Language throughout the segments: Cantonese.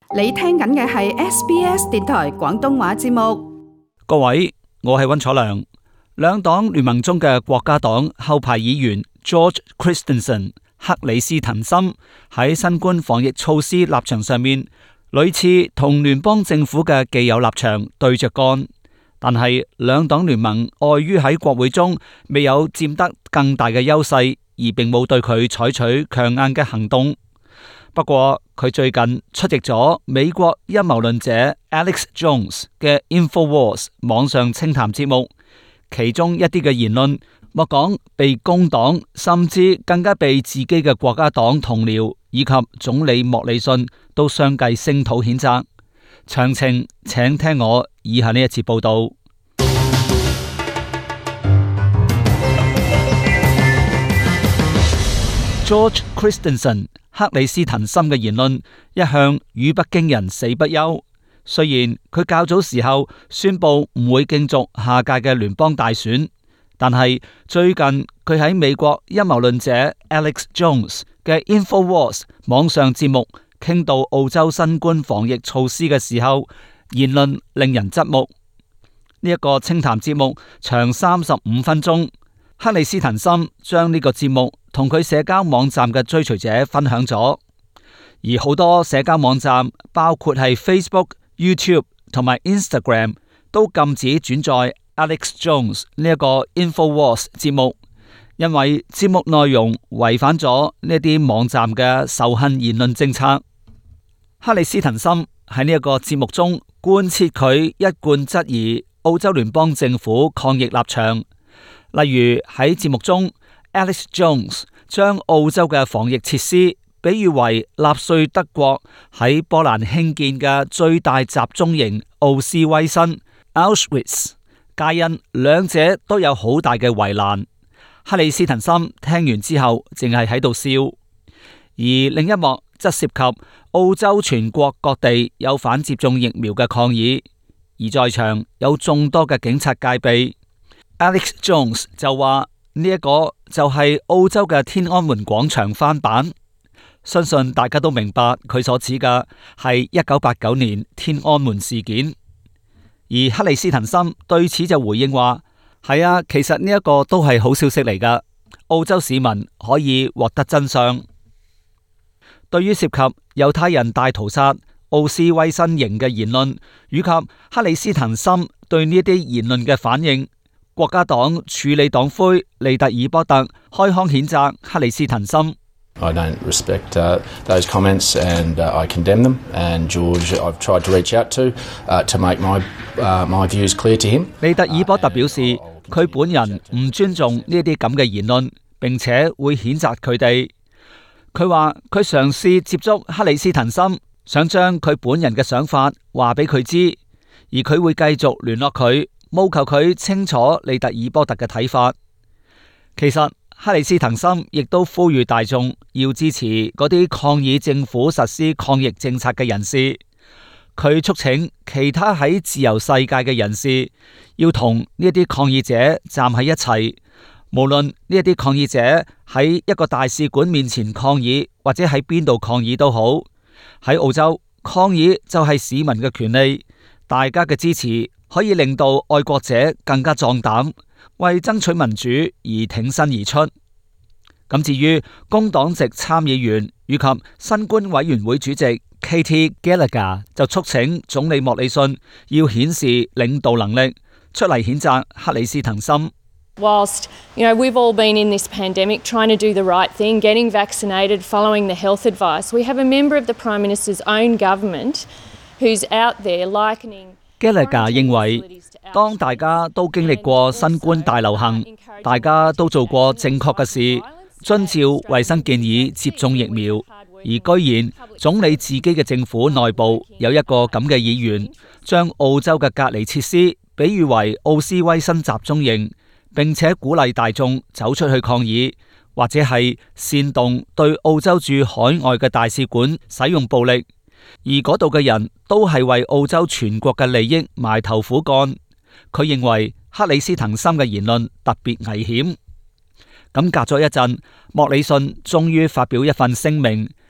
你聽緊嘅係 SBS 電台廣東話節目。 各位，我係溫楚良。兩黨聯盟中嘅國家黨後排議員 George Christensen 克里斯滕森喺新冠防疫措施立場上面，屢次同聯邦政府嘅既有立場對着幹，但係兩黨聯盟礙於喺國會中未有佔得更大嘅優勢，而並冇對佢採取強硬嘅行動。不過佢最近出席咗美國陰謀論者 Alex Jones 嘅 InfoWars 網上清談節目，其中一啲嘅言論莫講被工黨，甚至更加被自己嘅國家黨同僚以及總理莫里遜都相繼聲討譴責。詳情請聽我以下呢一次報道。George Christensen 克里斯滕森嘅言論一向語不驚人死不休，雖然佢較早時候宣布唔會競逐下屆嘅聯邦大選，但係最近佢喺美國陰謀論者 Alex Jones 嘅 InfoWars 網上節目傾到澳洲新冠防疫措施嘅時候，言論令人側目。呢一個清談節目長35分鐘，克里斯滕森將呢個節目同佢社交網站嘅追隨者分享咗，而好多社交網站包括係 Facebook、YouTube 同埋 Instagram 都禁止轉載 Alex Jones 呢一個 InfoWars 節目，因為節目內容違反咗呢啲網站嘅仇恨言論政策。克里斯滕森喺呢一個節目中貫徹佢一貫質疑澳洲聯邦政府抗疫立場，例如喺節目中Alex Jones 將澳洲嘅防疫設施比喻為納粹德國喺波蘭興建嘅最大集中營奧斯威辛 Auschwitz， 皆因兩者都有好大嘅圍欄。克里斯滕森聽完之後淨係喺度笑，而另一幕則涉及澳洲全國各地有反接種疫苗嘅抗議，而在場有眾多嘅警察戒備。Alex Jones 就話呢一個就係澳洲嘅天安門廣場翻版，相信大家都明白佢所指嘅係1989年天安門事件。而克里斯滕森對此就回應話：係啊，其實呢一個都係好消息嚟㗎，澳洲市民可以獲得真相。對於涉及猶太人大屠殺奧斯威辛營嘅言論，以及克里斯滕森對呢啲言論嘅反應，國家黨處理黨魁利特爾波特開腔譴責克里斯滕森。 I don't respect those comments and I condemn them. And George, I've tried to reach out to make my views clear to him. 利特爾波特表示，佢本人唔尊重呢啲咁嘅言論，並且會譴責佢哋。佢話佢嘗試接觸克里斯滕森，想將佢本人嘅想法話俾佢知，而佢會繼續聯絡佢，務求佢清楚利特爾波特嘅睇法。其實克里斯滕森亦都呼籲大眾要支持嗰啲抗議政府實施抗疫政策嘅人士。佢促請其他喺自由世界嘅人士要同呢啲抗議者站喺一齊，無論呢一啲抗議者喺一個大使館面前抗議，或者喺邊度抗議都好。喺澳洲，抗議就係市民嘅權利，大家嘅支持可以令到愛國者更加壯膽，為爭取民主而挺身而出。咁至於工黨籍參議員以及新冠委員會主席 Katie Gallagher 就促請總理莫里遜要顯示領導能力，出嚟譴責克里斯滕森。 Whilst, we've all been in this pandemic trying to do the right thing, getting vaccinated, following the health advice, we have a member of the Prime Minister's own government who's out there likening Gallagher 認為，當大家都經歷過新冠大流行，大家都做過正確嘅事，遵照衛生建議接種疫苗，而居然總理自己嘅政府內部有一個咁嘅議員，將澳洲嘅隔離設施比喻為奧斯威辛集中營，並且鼓勵大眾走出去抗議，或者係煽動對澳洲駐海外嘅大使館使用暴力，而嗰度嘅人都係為澳洲全國嘅利益埋頭苦幹。佢認為克里斯滕森嘅言論特別危險。咁隔咗一陣，莫里遜終於發表一份聲明，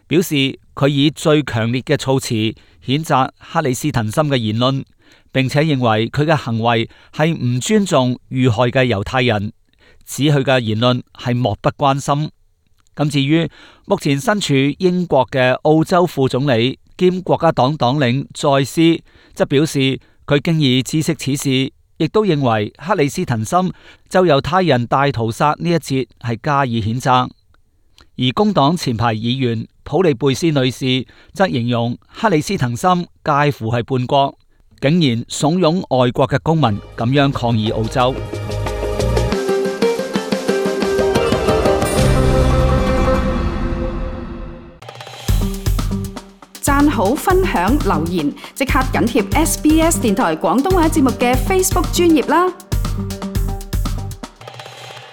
表示佢以最強烈嘅措辭譴責克里斯滕森嘅言論，並且認為佢嘅行為係唔尊重遇害嘅猶太人，指佢嘅言論係漠不關心。咁至於目前身處英國嘅澳洲副總理兼國家黨黨領再斯，則表示佢經已知悉此事，亦都認為克里斯滕森就猶太人大屠殺呢一節係加以譴責。而工黨前排議員普利貝斯女士則形容克里斯滕森介乎係叛國，竟然慫恿外國嘅公民咁樣抗議澳洲。 讚好、分享、留言，即刻緊貼SBS 電台廣東話節目嘅 Facebook 專頁啦！